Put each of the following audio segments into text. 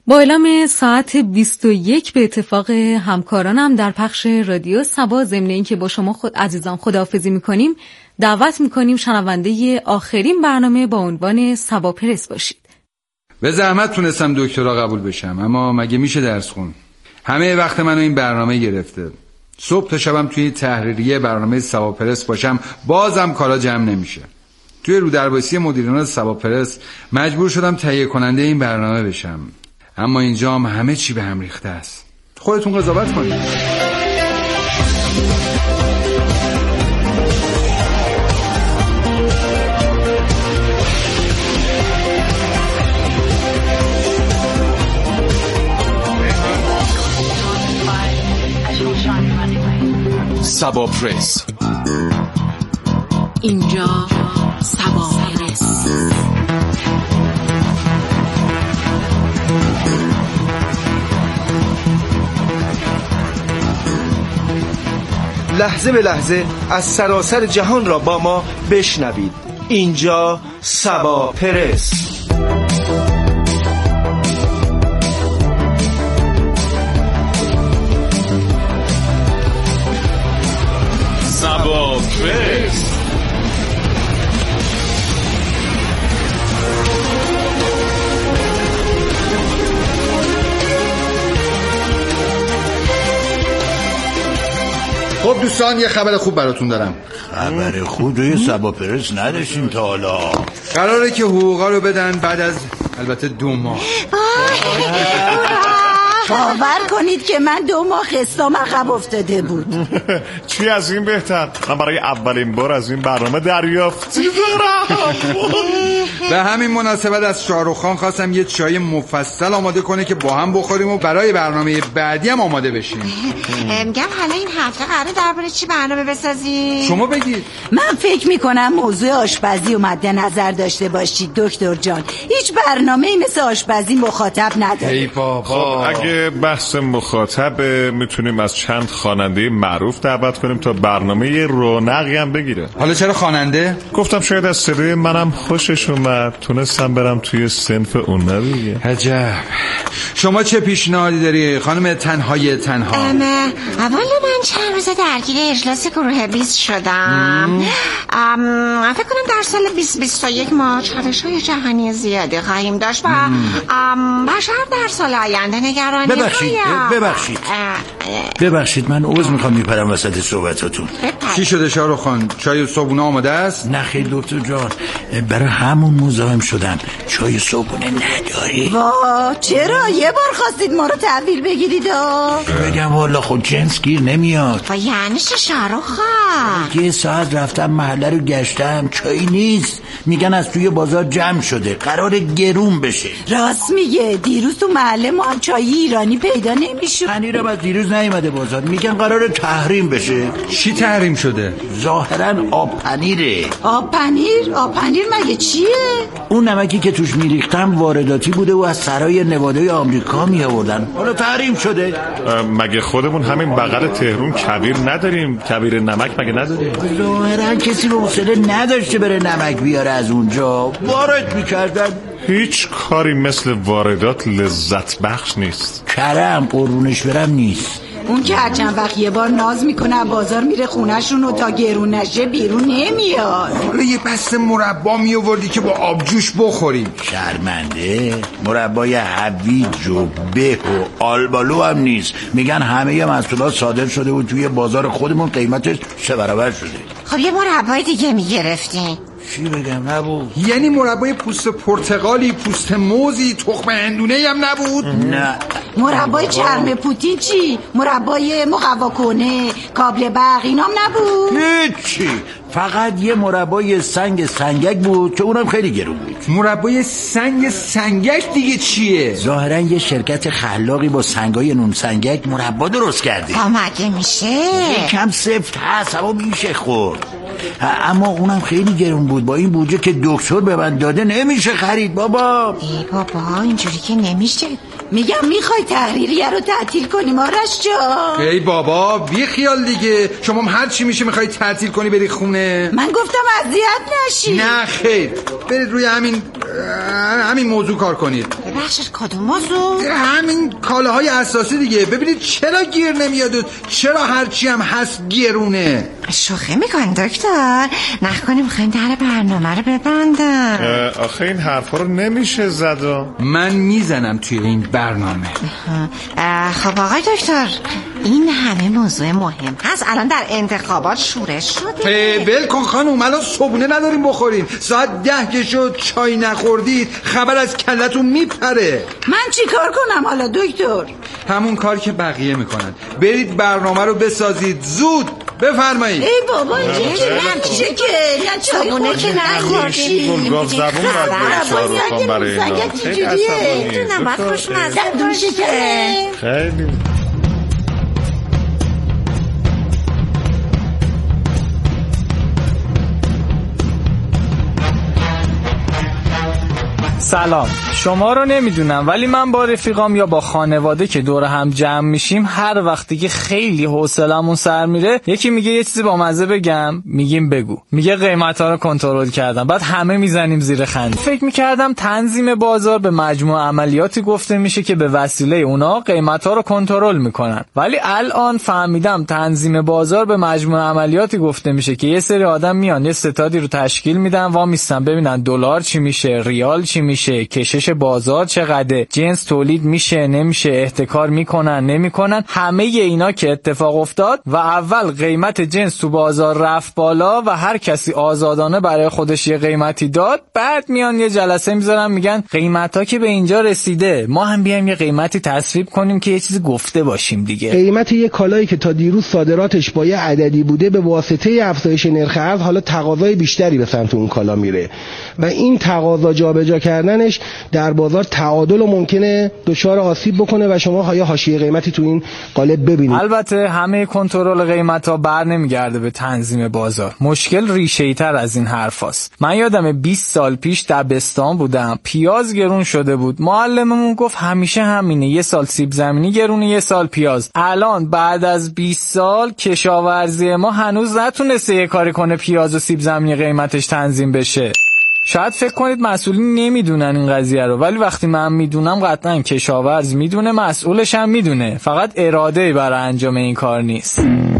با اعلام ساعت 21 به اتفاق همکارانم در پخش رادیو سبا، ضمن اینکه با شما عزیزان خداحافظی میکنیم، دعوت میکنیم شنونده آخرین برنامه با عنوان سبا پرس باشید. به زحمت تونستم دکترا قبول بشم، اما مگه میشه درس خون؟ همه وقت منو این برنامه گرفته. صبح تا شبم توی تحریریه برنامه سبا پرس باشم، بازم کارا جمع نمیشه. توی رودربایستی مدیران سبا پرس مجبور شدم تهیه کننده این برنامه بشم، اما اینجا هم همه چی به هم ریخته است. خودتون قضاوت کنید. سبا پرس. اینجا سبا پرس. لحظه به لحظه از سراسر جهان را با ما بشنوید. اینجا سبا پرس. سبا پرس. خب دوستان، یه خبر خوب براتون دارم. خبر خوب روی سبا پرس نداشتیم تا حالا. قراره که حقوقا رو بدن بعد از البته 2 ماه. باور کنید که من 2 ماه خستام عقب افتاده بود. چی از این بهتر؟ من برای اولین بار از این برنامه دریافتی دارم. به همین مناسبت از شاهرخ خان خواستم یه چای مفصل آماده کنه که با هم بخوریم و برای برنامه بعدی هم آماده بشیم. میگم حالا این هفته قراره درباره چی برنامه بسازی؟ شما بگید. من فکر میکنم موضوع آشپزی رو مد نظر داشته باشید دکتر جان. هیچ برنامه‌ای مثل آشپزی مخاطب نداره. ای بابا. خب اگه بحث مخاطب، میتونیم از چند خواننده معروف دعوت کنیم تا برنامه رونقی هم بگیره. حالا چرا خواننده؟ گفتم شاید از صدای منم خوشش اومد، تونستم برم توی صنف اون دیگه. عجب. شما چه پیشنهادی داری خانم تنهای تنها؟ والا من چند روزه درگیر اجلاس گروه 20 شدم. فکر کنم در سال 2021 ما چالش‌های جهانی زیادی خواهیم داشت و بشر در سال آینده نگرانی. ببخشید من عذر میخوام میپرم وسط صحبتاتون. چی شده شاهرخ خان؟ چای صبحونه آماده است؟ نه خیلی دکتر جان، برای همون مزاحم شدم. چای صبحونه نداری؟ چرا؟ یه بار خواستید ما رو تحویل بگیرید. بگم والا خود جنس گیر نمیاد. یعنی چه شاهرخ خان؟ یه ساعت رفتم محله رو گشتم، چایی نیست. میگن از توی بازار جمع شده، قرار گرون بشه. راست میگه. دیروز تو محله ما هم چای ایرانی پیدا نمیشه. پنیرم از دیروز نیومده بازار، میگن قرار تحریم بشه. چی تحریم شده؟ ظاهرا آب پنیره. آب پنیر مگه چیه؟ اون نمکی که توش میریختم وارداتی بوده و از سرای نوادای آمریکا می آوردن، حالا تحریم شده. مگه خودمون همین بغل تهران کویر نداریم؟ کویر نمک مگه نداریم؟ ظاهرا کسی رو حوصله نداشته بره نمک بیاره از اونجا، وارد میکردن. هیچ کاری مثل واردات لذت بخش نیست. کرم قربونش برم نیست. اون که هر چند وقت یه بار ناز میکنه بازار میره خونه‌شون و تا گرون نشه بیرون نمیاد. یه بسته مربا میآوردی که با آبجوش بخوریم. شرمنده. مربای هویج و به و آلبالو هم نیست. میگن همه محصولات صادر شده و توی بازار خودمون قیمتش 3 برابر شده. خب یه مربای دیگه میگرفتین. چی بگم نبود؟ یعنی مربای پوست پرتقالی، پوست موزی، تخم هندونه هم نبود؟ نه. مربای چرم پوتین چی؟ مربای مقوا کنه، کابل برق اینام نبود؟ هیچی. فقط یه مربای سنگ سنگک بود که اونم خیلی گرون بود. مربای سنگ سنگک دیگه چیه؟ ظاهرا یه شرکت خلاقی با سنگای نون سنگک مربا درست کرده. مگه میشه؟ یکم سفت هست اما میشه خورد، اما اونم خیلی گرون بود. با این بودجه که دکتر به من داده نمیشه خرید بابا. ای بابا اینجوری که نمیشه. میگم میخوای تحریریه رو تعطیل کنیم آرش جان؟ ای بابا بی خیال دیگه، شما هم هر چی میشه میخوای تعطیل کنی بری خونه. من گفتم اذیت نشی. نه خیر، برید روی همین موضوع کار کنید. ببخشید کدوم موضوع؟ همین کالاهای اساسی دیگه. ببینید چرا گیر نمیاد و چرا هرچی هم هست گرونه. شوخی میکنی دکتر؟ نکنیم میخوایم در برنامه رو ببندم. آخه این حرفا رو نمیشه زد. من میزنم توی این برنامه. خب آقای دکتر، این همه موضوع مهم هست، الان در انتخابات شورش شده. بل کن خانوم، الان صبحونه نداریم بخوریم، ساعت 10 که شد چای نخوردید خبر از کلتون میپره. من چی کار کنم حالا دکتر؟ همون کار که بقیه میکنن. برید برنامه رو بسازید زود. بفرمایید. ای بابا اینجا نمیشه که نه چای خورده که نخوردیم. گلگاف زبون باید برای اینا. خیلی عصبانیه. خیلی سلام، شما رو نمیدونم ولی من با رفیقام یا با خانواده که دور هم جمع میشیم هر وقتی که خیلی حوصلمون سر میره یکی میگه یه چیزی با مزه بگم، میگیم بگو، میگه قیمتا رو کنترل کردم، بعد همه میزنیم زیر خنده. فکر میکردم تنظیم بازار به مجموع عملیاتی گفته میشه که به وسیله اونا قیمتا رو کنترل میکنن، ولی الان فهمیدم تنظیم بازار به مجموع عملیاتی گفته میشه که یه سری آدم میان یه ستادی رو تشکیل میدن، وامیستن ببینن دلار چی میشه، ریال چی میشه، کشش بازار چقدره، جنس تولید میشه نمیشه، احتکار میکنن نمیکنن، همه اینا که اتفاق افتاد و اول قیمت جنس تو بازار رفت بالا و هر کسی آزادانه برای خودش یه قیمتی داد، بعد میان یه جلسه میذارن میگن قیمتا که به اینجا رسیده ما هم بیایم یه قیمتی تصویب کنیم که یه چیزی گفته باشیم دیگه. قیمت یه کالایی که تا دیروز صادراتش با یه عددی بوده به واسطه افزایش نرخ ارز حالا تقاضای بیشتری به سمت اون کالا میره و این تقاضا جابجا کردنش در بازار تعادل و ممکنه دچار آسیب بکنه و شما حاشیه قیمتی تو این قالب ببینید. البته همه کنترل قیمتا بر نمیگرده به تنظیم بازار. مشکل ریشه‌ای تر از این حرفاست. من یادمه 20 سال پیش دبستان بودم، پیاز گرون شده بود. معلممون گفت همیشه همینه، یه سال سیب زمینی گرونه یه سال پیاز. الان بعد از 20 سال کشاورزی ما هنوز نتونسته یه کاری کنه پیاز و سیب زمینی قیمتش تنظیم بشه. شاید فکر کنید مسئولین نمیدونن این قضیه رو، ولی وقتی من میدونم قطعا کشاورز میدونه، مسئولش هم میدونه، فقط اراده برای انجام این کار نیست.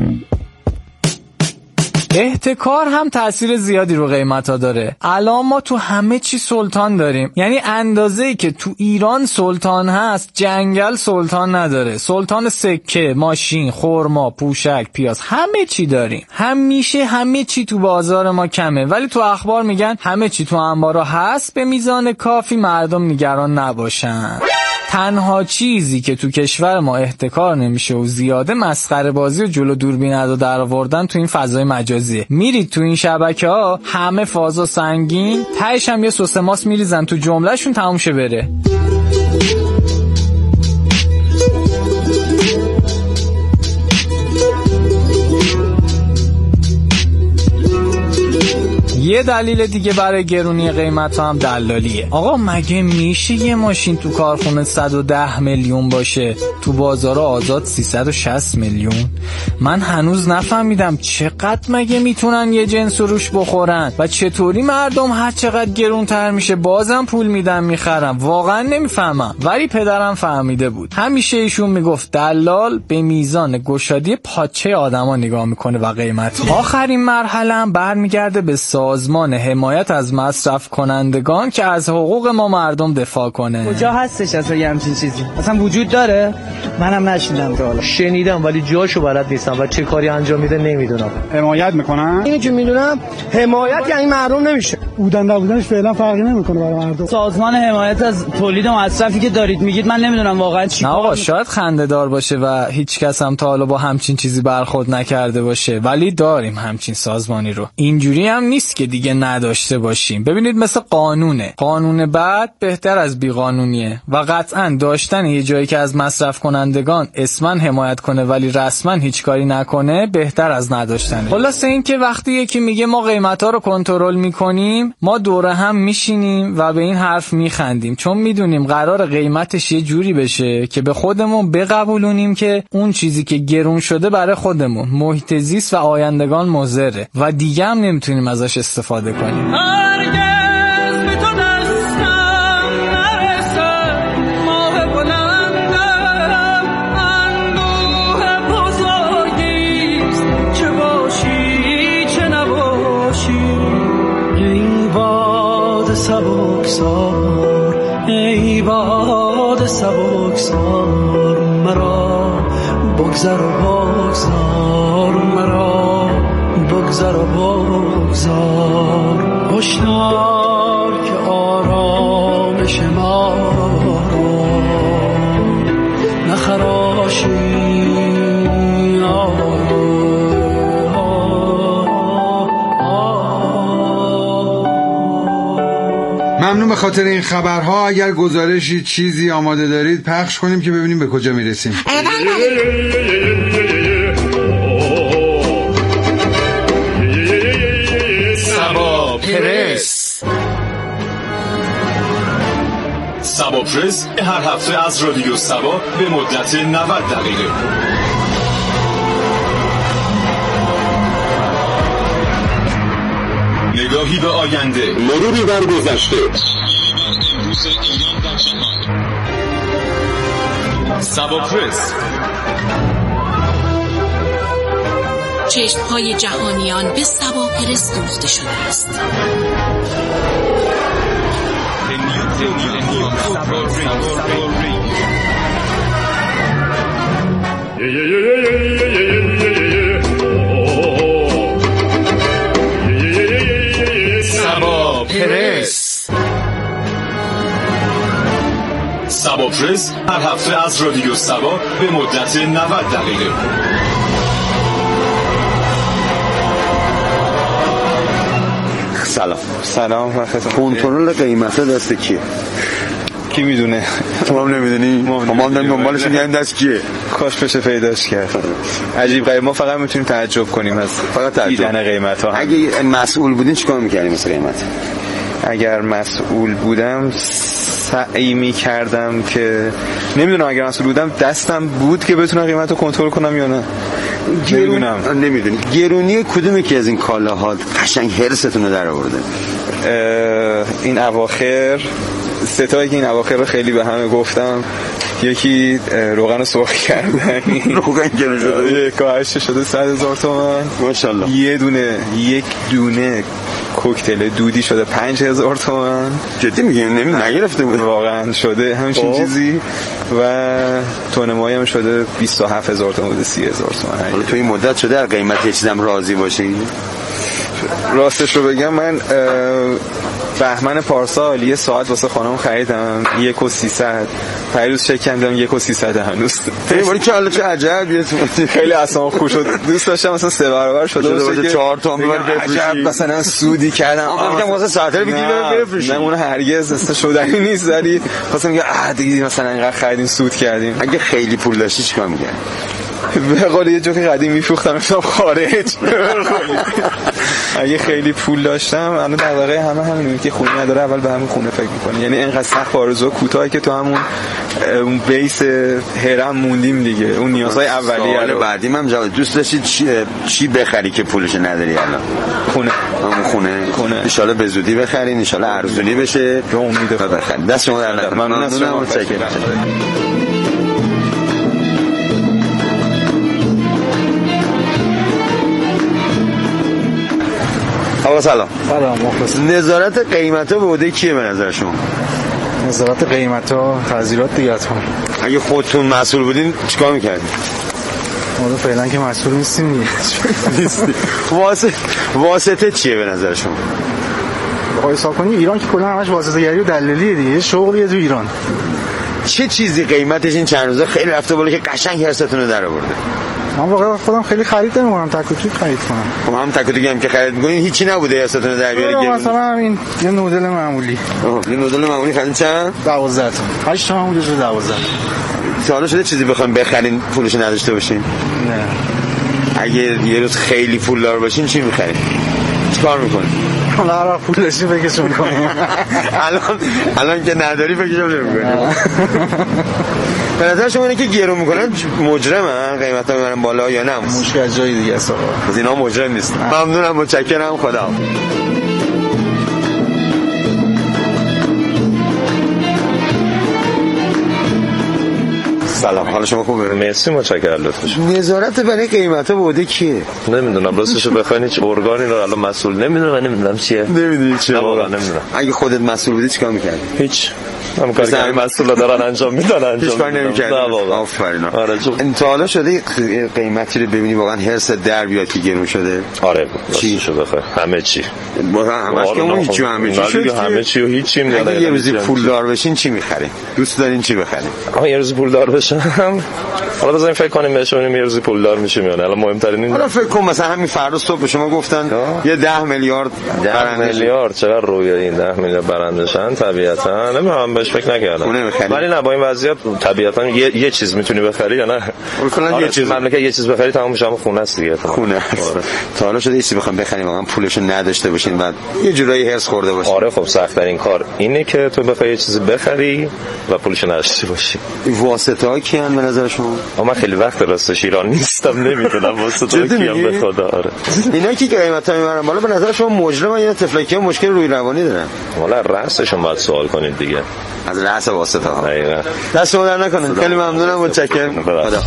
احتکار هم تأثیر زیادی رو قیمتا داره. الان ما تو همه چی سلطان داریم، یعنی اندازه‌ای که تو ایران سلطان هست جنگل سلطان نداره. سلطان سکه، ماشین، خرما، پوشک، پیاز، همه چی داریم. همیشه همه چی تو بازار ما کمه، ولی تو اخبار میگن همه چی تو انبارا هست به میزان کافی، مردم نگران نباشن. تنها چیزی که تو کشور ما احتکار نمیشه و زیاده مسخره بازی و جلو دوربین ادا در آوردن تو این فضای مجازیه. میرید تو این شبکه‌ها همه فازا سنگین، تهش هم یه سس ماست میریزن تو جملهشون، تموم شه بره. یه دلیل دیگه برای گرونی قیمت هم دلالیه. آقا مگه میشه یه ماشین تو کارخونه 110 میلیون باشه تو بازار آزاد 360 میلیون؟ من هنوز نفهمیدم چقدر مگه میتونن یه جنس روش بخورن و چطوری مردم هر چقدر گرونتر میشه بازم پول میدن میخرن. واقعا نمیفهمم، ولی پدرم فهمیده بود. همیشه ایشون میگفت دلال به میزان گشادی پاچه آدما نگاه میکنه و قیمت. آخرین مرحله هم برمیگرده به سازمان حمایت از مصرف کنندگان که از حقوق ما مردم دفاع کنه. کجا هستش اصلا یه همچین چیزی؟ اصلا وجود داره؟ منم نشنیدم تا حالا. شنیدم ولی جاشو بلد نیستم و چه کاری انجام میده نمیدونم. حمایت میکنن؟ اینو که میدونم حمایت یعنی محروم نمیشه. بودن نبودنش فعلا فرقی نمیکنه برای مردم. سازمان حمایت از تولید و مصرفی که دارید میگید من نمیدونم واقعا چی. نه آقا شاید خنده دار باشه و هیچ کس هم تا حالا با همچین چیزی برخورد نکرده باشه، ولی داریم همچین سازمانی رو. اینجوری هم نیست که دیگه نداشته باشیم. ببینید مثل قانونه، قانون بعد بهتر از بیقانونیه و قطعا داشتن یه جایی که از مصرف کنندگان اسما حمایت کنه ولی رسما هیچ کاری نکنه بهتر از نداشتنه. خلاصه این که وقتی یکی میگه ما قیمتا رو کنترل میکنیم، ما دوره هم میشینیم و به این حرف میخندیم، چون میدونیم قرار قیمتش یه جوری بشه که به خودمون بقبولونیم که اون چیزی که گرون شده برای خودمون، محیط زیست و آیندگان مضره و دیگه هم نمیتونیم ازش استفاده کنیم. هرگز به تو دستم نرسد باد سبکسار مرا بگذر و بگذار مرا بگذر و بگذار هشدار که آرامش ما را نخراشی ممنون به خاطر این خبرها. اگر گزارشی چیزی آماده دارید پخش کنیم که ببینیم به کجا میرسیم. سبا پرس. سبا پرس هر هفته از رادیو سبا به مدت 90 دقیقه. نگاهی به آینده، مروری بر گذشته. سبا پرس. چشم‌های جهانیان به سبا پرس دوخته شده است. سبا پرس. سبا پرس هر هفته از رادیو سبا به مدت 90 دقیقه. سلام وقتتون. کنترل قیمت دست کیه؟ کی میدونه؟ تو هم نمیدونی؟ ما هم دنبالش میگیم دست کیه؟ کاش بشه پیداش کرد. عجیب غریب. ما فقط میتونیم تعجب کنیم از دیدن قیمت ها. اگه مسئول بودین چیکار میکردیم مثل قیمت؟ اگر مسئول بودم سعی میکردم که نمیدونم، اگر مسئول بودم دستم بود که بتونم قیمت رو کنترل کنم یا نه. نمیدونی گرونی کدومی که از این کالاها قشنگ هرستون رو در آورده؟ این اواخر ستایی که این اواخر رو خیلی به همه گفتم. یکی روغن رو سرخ کردن. روغن گرون شده 1.8 شده 100,000 تومان ماشاءالله. یک دونه کوکتل دودی شده 5,000 تومان. جدی میگم نگرفته بود واقعا شده همچین چیزی. و تون ماهی هم شده 27,000 تومان بوده 30,000 تومان. حالا تو این مدت شده از قیمت یه چیزم راضی باشی؟ راستش رو بگم من بهمن پارسال یه ساعت واسه خانم خریدم 1,300. پیروز چک کردم 1,300 هنوز. ولی که حالا چه عجب خیلی اصلا خوش شد. دوست داشتم مثلا 3 برابر شده باشه 4 تومن ببر بفروشی. عجب مثلا سودی کردم. میگم واسه ساعت رو بگیری بفروشی. نه اون هرگز شدنی نیست. ولی واسه میگم دیگه مثلا اینقدر خریدیم سود کردیم. اگه خیلی پول داشتی چیکار می‌کردی؟ به قول یه جوک قدیم میفروختم مثلا خارج. اگه خیلی پول داشتم الان در واقع همین که خونه نداره اول به همون خونه فکر می‌کنه. یعنی اینقدر سخت آرزو کوتاهی که تو همون اون بیس هرم موندیم دیگه. اون نیازهای اولیه رو بعدی من جواب دوست داشتید چی بخری که پولش نداری الان؟ خونه. همون خونه ان شاء الله به زودی بخرین، ان شاء الله ارزونی بشه. به امید بخرید. دست شما در نکنه. ممنونم. متشکرم. آقا سلام. مخلص. نظارت قیمتا به عهده کیه به نظر شما؟ نظارت قیمتا تغییرات دیگه حتما. اگه خودتون مسئول بودین چیکار می‌کردین؟ ما فعلا که مسئول نیستیم دیگه. واسطه چیه به نظر شما؟ بخوای حساب کنی ایران که کلا همش واسطه‌گری و دلالیه دیگه. شغلیه تو ایران. چه چیزی قیمتش این چند روزه خیلی رفته بالا که قشنگ هرستون رو در آورده؟ من واقعا خودم خیلی خرید نمی‌کنم، تک و توک خرید کنم. خب هم تک و توکی هم که خرید می‌کنین هیچی نبوده هرستون رو در بیاره. مثلا همین یه نودل معمولی. یه نودل معمولی خرید چند؟ 12 تا. 8 تا معمولی شده 12. تا حالا شده چیزی بخوایم بخرین پولش نداشته باشین؟ نه. اگه یه روز خیلی پولدار باشین چی می‌خرید؟ چیکار می‌کنید؟ حالا هر پول داشتی فکرش می‌کنیم. الان که نداری فکرش نمی‌کنیم. به نظر شما اینه که گرون میکنن مجرمن قیمتا میبرن بالا یا نه؟ مشکل از جای دیگه است. از اینا مجرم نیست. ممنونم. متشکرم. خدا. سلام. حال شما خوبه؟ مرسی. متشکرم. لطفاً. نظارت برای قیمتا به عهده کیه؟ نمیدونم راستشو بخواید هیچ ارگانی رو الان مسئول نمیدونم چیه. نمیدونی چیه؟ واقعا نمیدونم. اگه خودت مسئول بودی چیکار می‌کردی؟ هیچ. هم کاری که مسئولا دارن انجام میدن انجام نمیدن. نه واقعا آفرین. آره انت حالا شده قیمتی رو ببینی واقعا هرس در بیاد که گرون شده؟ آره چی شده بخیر همه چی همش که اون هیچ همه چی شد همه چی و هیچ چیم اگه یه روزی پولدار بشین چی می‌خرید؟ دوست دارین چی بخرید؟ یه روزی پولدار بشم حالا بذاریم فکر کنیم ببینیم یه روزی پولدار میشیم یا نه. الان مهمترین این حالا فکر کن مثلا همین فردا صبح به شما گفتن یه 10 میلیارد چقدر رویا این 10 میلیارد برنده شن طبیعتا نمیدونم بهش فکر نکردم ولی نه با این وضعیت طبیعتا یه چیز میتونی بخری یا نه یه چیز مملکت یه چیز بخری تمام میشه خونه است دیگه خونه تا حالا شده ایسی بخوام بخریم واقعا پولشو نداشته باشین بعد یه جورایی هرس خورده باشین آره خب سخت ترین کار اینه که تو بخوای یه چیزی بخری و پولشو نداشته باشی واسطه‌ها کیان به نظر شما من خیلی وقت راستش ایران نیستم نمیدونم واسطه‌ها کیان به خدا آره اینا کی قیمتا میبرن بالا به نظر شما مجرم یا تفلکی مشکل روی روانی دارن والا رأسشون باید سوال کنید دیگه از رأس واسطه‌ها دقیقاً دست در نکنه خیلی ممنونم متشکرم خدا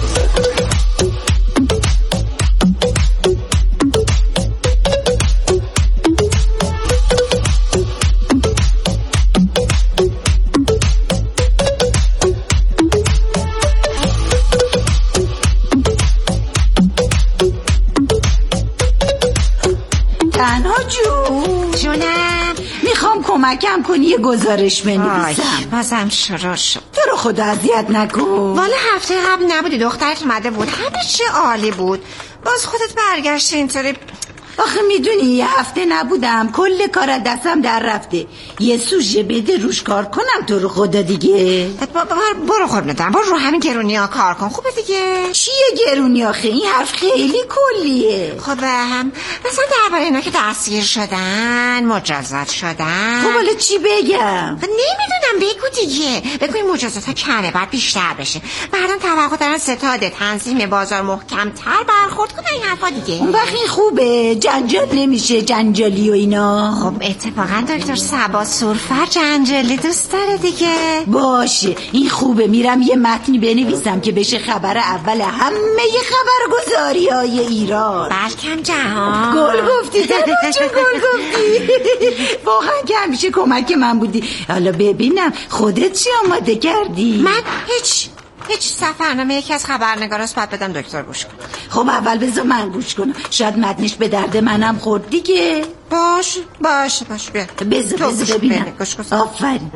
کمکم کنی یه گزارش بنویسم. بازم شروع شد. تو رو خدا اذیت نکن. والا هفته قبل نبودی دخترت اومده بود همه چی عالی بود باز خودت برگشتی اینطوری. آخه میدونی یه هفته نبودم کل کار از دستم در رفته یه سوژه بده روش کار کنم تو رو خدا دیگه. برو خود ندارم برو رو همین گرونی ها کار کن خوبه دیگه. چیه گرونی آخه این حرف خیلی کلیه. خب هم مثلا درباره اینا که دستگیر شدن مجازات شدن. خب حالا چی بگم؟ نمیدونم بگو دیگه بگو این مجازات ها کمه باید بیشتر بشه مردم توقع دارن ستاد تنظیم بازار محکم‌تر برخورد کنن این حرفا دیگه. اون وقت این خوبه جنجال نمیشه جنجالی و اینا. خب اتفاقا دکتر صبا سرفر جنجالی دوست داره دیگه. باشه این خوبه میرم یه متنی بنویسم که بشه خبر اول همه خبرگزاری های ایران بلکم جهان. گل گفتی تنها چون گل گفتی واقعا که همیشه کمک من بودی. حالا ببینم خودت چی آماده کردی؟ من هیچ سفرنامه یکی از خبرنگاراست باید بدم دکتر گوش کن. خب اول بذار من گوش کنم شاید متنش به درد منم خورد دیگه. باش بیا بذار ببینم. آفرین.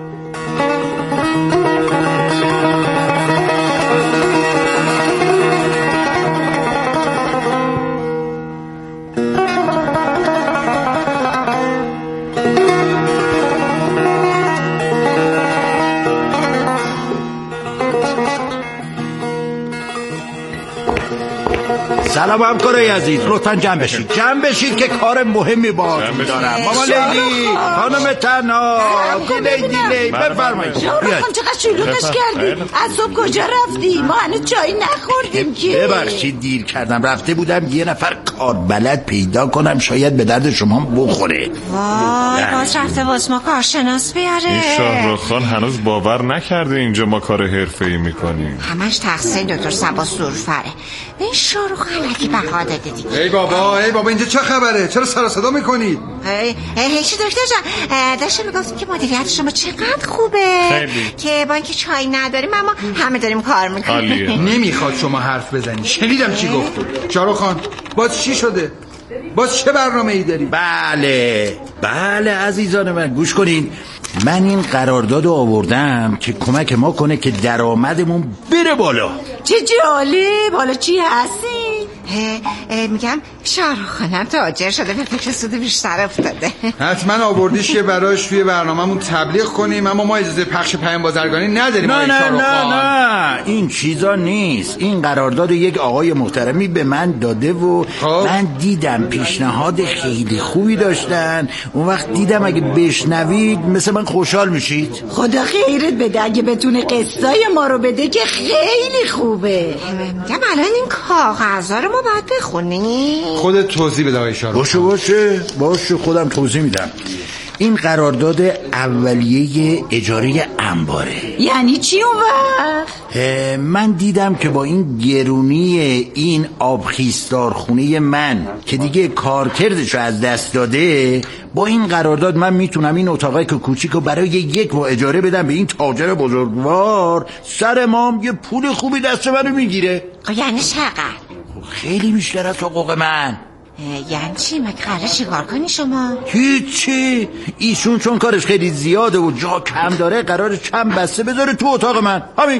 سلام همکارای عزیز لطفاً جمع بشید که کار مهمی باهاتون دارم. ماما لیلی خانم تنها لیلی بفرمایید. شاروخان چقدر شلوغش کردی از صبح کجا رفتی؟ ما هنوز چای نخوردیم که. ببخشید دیر کردم رفته بودم یه نفر کاربلد پیدا کنم شاید به درد شما بخوره. وای باز رفته واسه ما کارشناس بیاره. این شاروخان هنوز باور نکرده اینجا ما کار حرفه‌ای میکنیم. همش تقصیر دکتر صبا سرفره. این شاروخان الکی بها داده دیگه. ای بابا اینجا چه خبره؟ چرا سر صدا میکنید؟ هیچی دکتر جان داشتم میگفتم که مدیریت شما چقدر خوبه خیلی. که با اینکه چای نداریم اما همه داریم کار میکنیم. نمیخواد شما حرف بزنی. شنیدم چی گفت. شاروخان باز چی شده؟ باز چه برنامه‌ای داری؟ بله عزیزان من گوش کنین. من این قرارداد رو آوردم که کمک ما کنه که درآمدمون بره بالا. چه جالب. حالا چی هستی؟ میگم شاروخانم تاجر شده به فکر سود بیشتر افتاده. حتما آوردیش که براش توی برنامه‌مون تبلیغ کنیم اما ما اجازه پخش پیام بازرگانی نداریم. نه این چیزا نیست. این قرارداد یک آقای محترمی به من داده و من دیدم پیشنهاد خیلی خوبی داشتن. اون وقت دیدم اگه بشنوید مثل من خوشحال میشید. خدا خیرت بده اگه بتونه قصای ما رو بده که خیلی خوبه. میگم الان این کاغذها رو ما باید بخونیم. خودت توضیح بده آقای شاروخان. باشه خودم توضیح میدم. این قرارداد اولیه اجاره انباره. یعنی چی اون وقت؟ من دیدم که با این گرونی این آبخیستارخونه من که دیگه کارکردشو از دست داده، با این قرارداد من میتونم این اتاقای که کوچیکو برای یک ماه اجاره بدم به این تاجر بزرگوار. سر مام یه پول خوبی دست منو میگیره. یعنی چقدر؟ خیلی بیشتر از حقوق من. یعنی چی؟ مگه قراره چیکار کنی شما؟ هیچی. ایشون چون کارش خیلی زیاده و جا کم داره قراره چند بسته بذاره تو اتاق من. همین.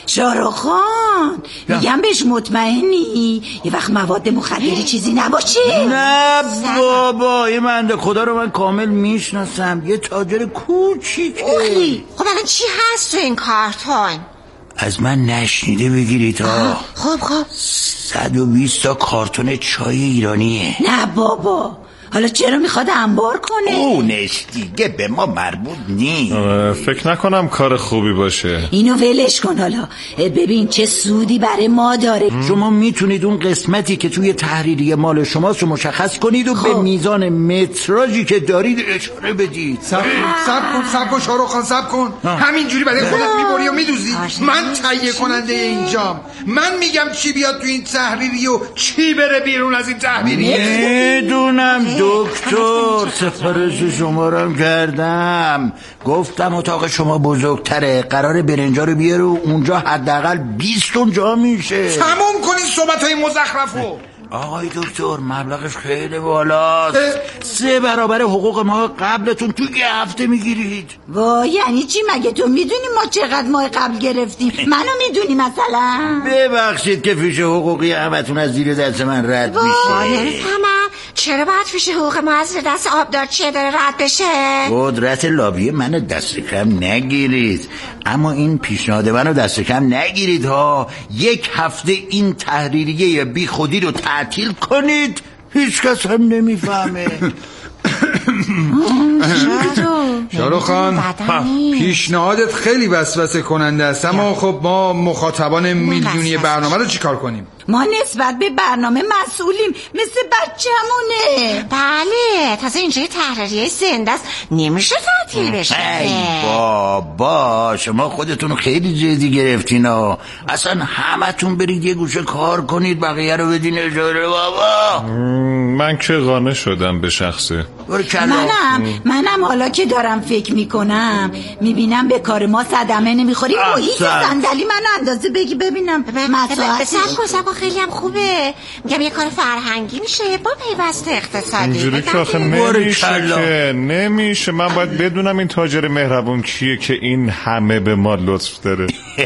شاروخان میگم بهش مطمئنی یه وقت مواد مخدری چیزی نباشه؟ نه بابا، این بنده خدا رو من کامل میشناسم، یه تاجر کوچیکه. خب الان چی هست تو این کارتون؟ از من نشنیده بگیرید ها. خب 120 تا کارتون چای ایرانیه. نه بابا، حالا چرا میخواد انبار کنه؟ اونش دیگه به ما مربوط نیست. فکر نکنم کار خوبی باشه. اینو ولش کن. حالا ببین چه سودی برای ما داره. شما میتونید اون قسمتی که توی تحریریه مال شماست رو مشخص کنید و به میزان متراژی که دارید اشاره بدید. سب کن شاروخان، سب کن. همینجوری برای خودت میبری و میدوزی؟ من تهیه کننده اینجام. من میگم چی بیاد تو این تحریریه و چی بره بیرون از این تحریریه. میدونم دکتر، سفارش شما رو کردم. گفتم اتاق شما بزرگتره، قرار برنجا رو بیاره و اونجا حداقل 20 تن جا میشه. تموم کنین صحبت‌های مزخرفو. آقای دکتر مبلغش خیلی بالاست. 3 برابر حقوق ما قبلتون تو یه هفته میگیرید. وای یعنی چی؟ مگه تو میدونی ما چقدر ماه قبل گرفتیم؟ منو میدونی مثلا؟ ببخشید که فیش حقوقی همتون از زیر دست من رد میشه. چرا باید فیش حقوق ما از دست آبدارچیه داره رد بشه؟ قدرت لابی منو دست کم نگیرید، اما این پیشنهاد منو دست کم نگیرید ها. 1 هفته این تحریریه بی خودی رو تعطیل کنید، هیچ کس هم نمیفهمه. شاروخان پیشنهادت خیلی وسوسه کننده است، اما خب ما مخاطبان میلیونی برنامه رو چیکار کنیم؟ ما نسبت به برنامه مسئولیم، مثل بچه‌مونه. بله، تازه اینجا تحریریه زنده است، نمیشه تعطیل بشه. ای بابا، شما خودتون خیلی جدی گرفتین ها. اصلا همتون برید یه گوشه کار کنید، بقیه رو بدین اجاره. بابا من که قانع شدم به شخصه. منم حالا که دارم فکر میکنم میبینم به کار ما صدمه نمیخوری. محیط صندلی منو اندازه بگی ببینم. سبا خیلی هم خوبه. میگم یه کار فرهنگی میشه با پیوست اقتصادی. اینجوری که آخه نمیشه. من باید بدونم این تاجر مهربون کیه که این همه به ما لطف داره.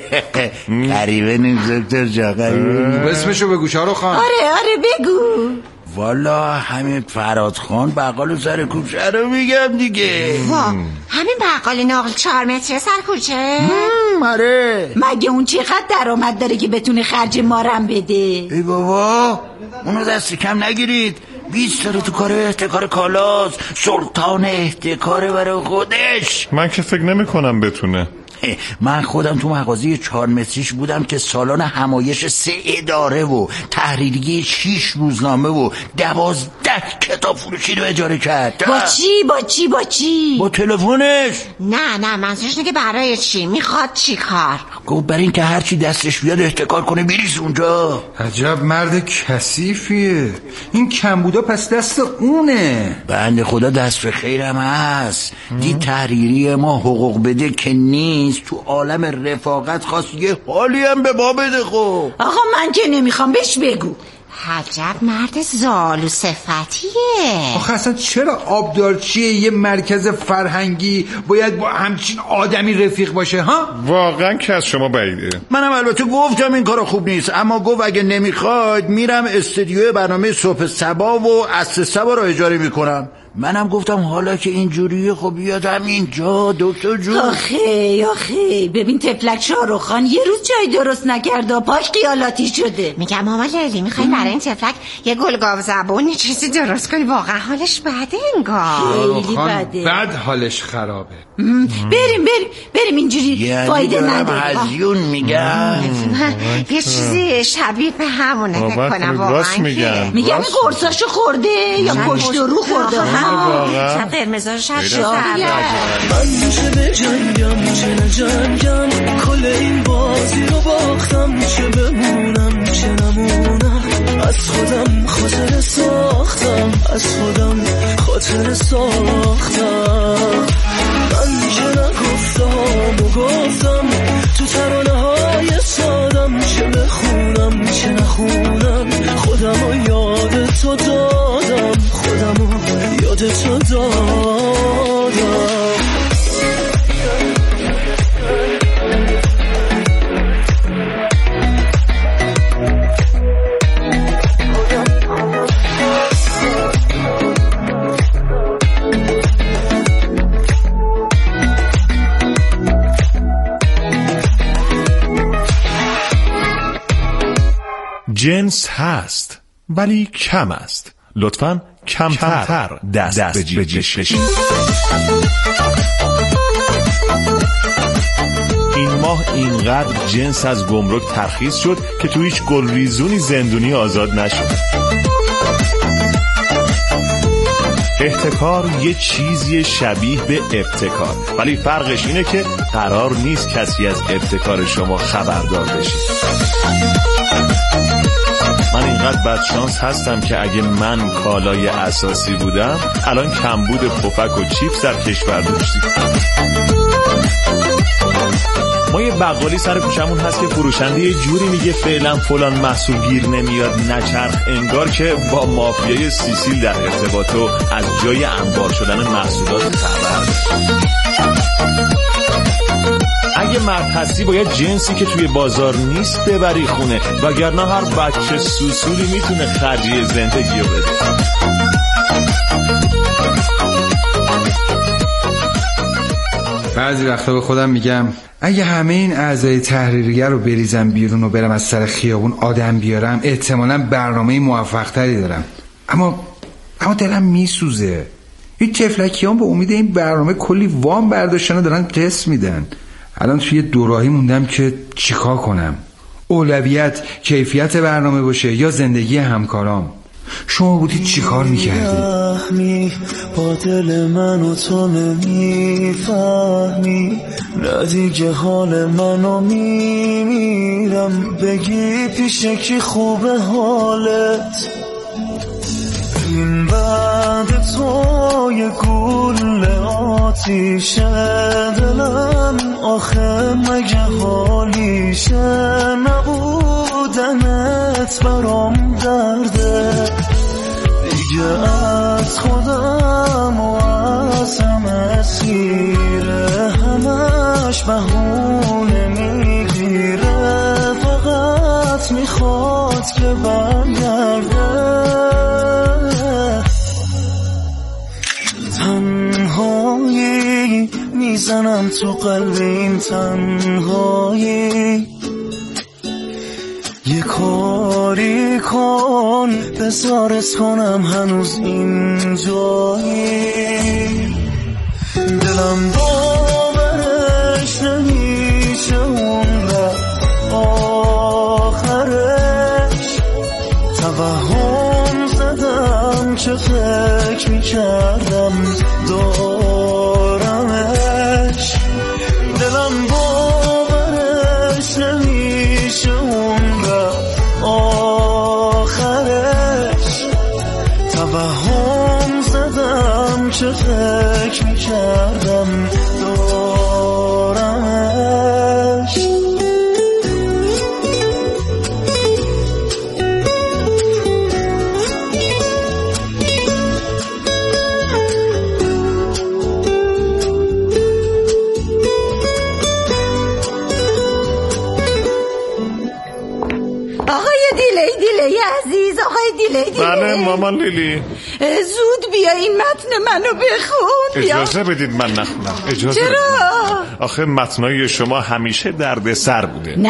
غریبه نیست دکتر جا، غریبه. اسمشو بگو شاروخان. آره بگو. والا همین فراد خان بقال سر کوچه رو میگم دیگه. همین بقال نقل 4 متر سر کوچه؟ آره. مگه اون چقدر درآمد داره که بتونه خرج مارم بده؟ ای بابا اونو دست کم نگیرید. 20 سال تو کار احتکار کالاست، سلطان احتکاره برای خودش. من که فکر نمی کنم بتونه. من خودم تو مغازه 4 متریش بودم که سالن همایش 3 اداره و تحریریه 6 روزنامه و 12 کتاب فروشی رو اجاره کرد. با چی؟ با تلفنش. نه منظورش اینه که برای چی؟ میخواد چی کار؟ گفت برای این که هرچی دستش بیاد احتکار کنه بریز اونجا. عجب مرد کثیفیه. این کمبودا پس دست اونه. بنده خدا دست به خیرم هست. دید تحریریه ما حقوق بده که نیست، تو عالم رفاقت خواست یه حالی هم به ما بده. خب آقا من که نمیخوام، بهش بگو. عجب مرد زالو صفتیه. آخه اصلا چرا آبدارچیه یه مرکز فرهنگی باید با همچین آدمی رفیق باشه ها؟ واقعا که از شما بعیده. منم البته گفتم این کارا خوب نیست، اما گفت اگه نمیخواید میرم استودیو برنامه صبح صبا و عصر صبا رو اجاره میکنم. منم گفتم حالا که اینجوریه خب بیاد همینجا دکتر جون. آخه ببین تفلک شاروخان یه روز جای درست نکرد و پاش قیالاتی شده. میگم ماما لیلی میخوای برای این تفلک یه گلگاو زبون چیزی درست کنی؟ واقعا حالش بده انگار. خیلی بده. بد حالش خرابه. بریم اینجوری فایده نداره. هزیون میگم یه چیزی شبیه به همونه فکر کنم. واقعا میگم این قرصاشو خورده یا پشت رو خورده. شب قرمزا شب من چه بجنگم چه نجنگم، کل این بازی رو باختم، چه بمونم چه نمونم، از خودم خاطر ساختم، از خودم خاطر ساختم. من که نگفتم و گفتم تو ترانه های سادم، چه بخونم چه نخونم، خودم رو یاد تو دادم، خودم رو یاد تو دادم. جنس هست ولی کم است. لطفاً کمتر دست به جیب بشید. این ماه اینقدر جنس از گمرک ترخیص شد که تو هیچ گلریزونی زندونی آزاد نشد. احتکار یه چیزی شبیه به ابتکار، ولی فرقش اینه که قرار نیست کسی از ابتکار شما خبردار بشه. من اینقدر بدشانس هستم که اگه من کالای اساسی بودم الان کمبود پفک و چیپس در کشور داشتیم. ما یه بقالی سر کوچمون هست که فروشنده یه جوری میگه فعلا فلان محصول گیر نمیاد نچرخ، انگار که با مافیای سیسیل در ارتباط و از جای انبار شدن محصولات خبر. اگه مرد هستی باید جنسی که توی بازار نیست ببری خونه، وگرنه هر بچه سوسولی میتونه خرجی زندگی رو بده. بعضی وقتا به خودم میگم اگه همه این اعضای تحریریه رو بریزم بیرون و برم از سر خیابون آدم بیارم، احتمالاً برنامه موفق تری دارم. اما دلم میسوزه. این تفلکیان به امید این برنامه کلی وام برداشتن و دارن قسط میدن. الان توی دوراهی موندم که چیکار کنم. اولویت کیفیت برنامه باشه یا زندگی همکارام. شما بودید چیکار میکردی؟ با دل من و تو نمیفهمی، نه دیگه حال منو میمیرم، بگی پیشه کی خوبه حالت. این بعد تو یه گل آتیشه دلم، آخه مگه حالیشه، نبودنت برام درده، دیگه از خودم و از همه سیره، همش بهونه میگیره، فقط میخواد که برگرده. تنهایی میزنم تو قلب این تنهایی، یه کاری کن بزارت کنم هنوز این جایی، دلم باورش نمیشه اون آخرش، توهم زدم چه فکر میکردم دارمش، دلم باورش نمیشه اون آخرش، توهم زدم چه فکر میکردم دارمش. دیلی عزیز، آقای دیلی. بله مامان لیلی. زود بیا این متن منو بخون. اجازه بدید من نخونم. اجازه چرا؟ آخه متنای شما همیشه دردسر بوده.